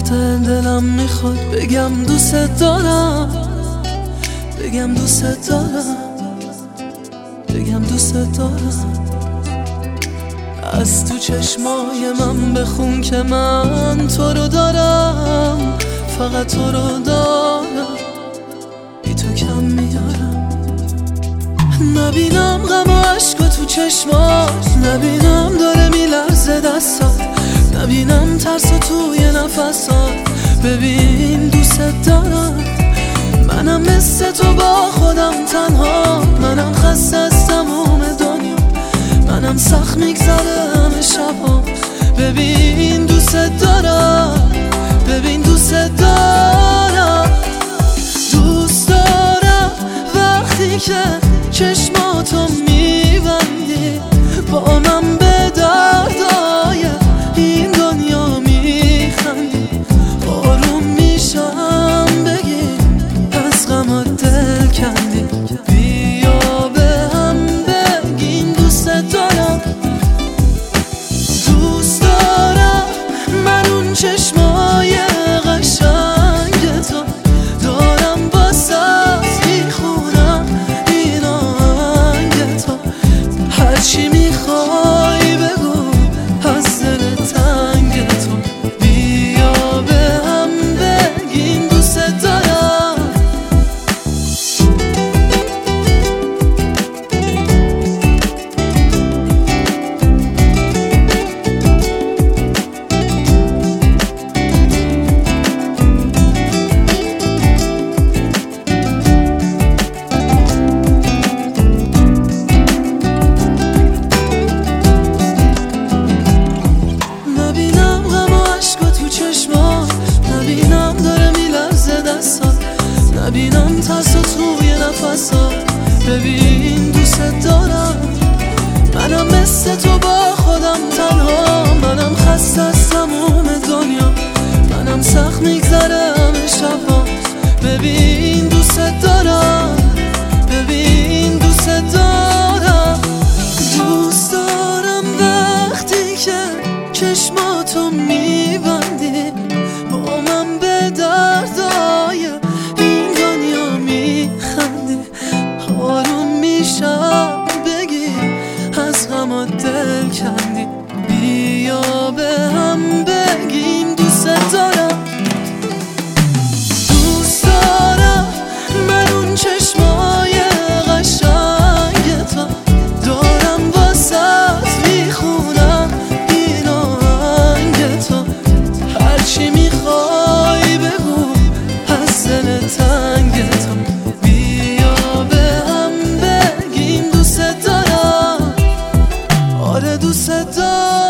وقت دلم میخواد بگم دوست دارم، بگم دوست دارم، بگم دوست دارم. از تو چشمای من بخون که من تو رو دارم، فقط تو رو دارم، بی تو کم میارم. نبینم غم و عشق تو چشمات، نبینم داره میلرزه دستات، نبینم ترس توی نفسات. ببین دوست دارم، منم مثل تو با خودم تنها، منم خسته از تموم دنیا، منم سخت میگذره همه شبا. ببین دوست دارم، ببین دوست دارم، دوست دارم وقتی که چشماتو میبندی، با من به دردای این دنیا میخندی. آروم میشم بگی از غمات دل کندی، بیا به هم بگین دوست دارم. دوست دارم من اون چشمای قشنگ تو دارم، واسه میخونم این آهنگ تو. هرچی میخوای بگو از دل تنگ تو، بیا به هم بگین دوست دارم. نبینم داره میلرزه دستات، نبینم ترس توی نفسات. ببین دوست دارم، منم مثل تو با خودم تنها، منم خسته از تموم دنیا، منم سخت میگذره همه شبا. ببین دوست دارم، ببین دوست دارم، دوست دارم وقتی که چشماتو میبندی، با من به دردای این دنیا میخندی. آروم میشم بگی از غمات دل کندی، بیا به هم بگیم دوست دارم. دوست دارم من اون چشمای قشنگ تو دارم، واسه میخونم این آهنگ تو. هرچی میخوای بگو از دل تنگ تو، بیا به هم بگیم دوست دارم. آره دوست دارم.